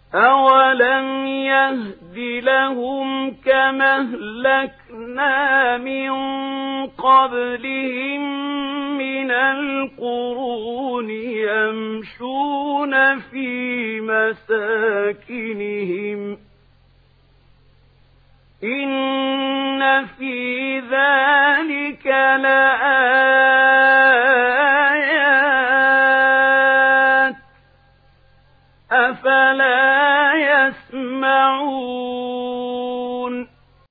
أَوَلَمْ يَهْدِ لَهُمْ كَمَا أَهْلَكْنَا مِنْ قَبْلِهِمْ مِنَ الْقُرُونِ يَمْشُونَ فِي مَسَاكِنِهِمْ إِنَّ فِي ذَلِكَ لَآيَةً